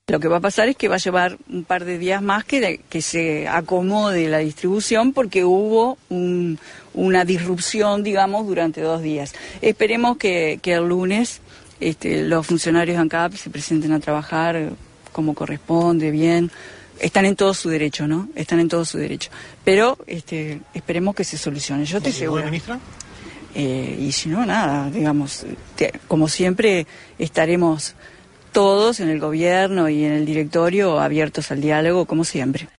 Lo que va a pasar es que va a llevar un par de días más que se acomode la distribución porque hubo una disrupción, digamos, durante 2 días. Esperemos que el lunes los funcionarios de ANCAP se presenten a trabajar como corresponde, bien. Están en todo su derecho, ¿no? Están en todo su derecho. Pero esperemos que se solucione. Yo estoy segura. ¿Ministra? Y si no, nada, digamos, como siempre estaremos todos en el gobierno y en el directorio abiertos al diálogo, como siempre.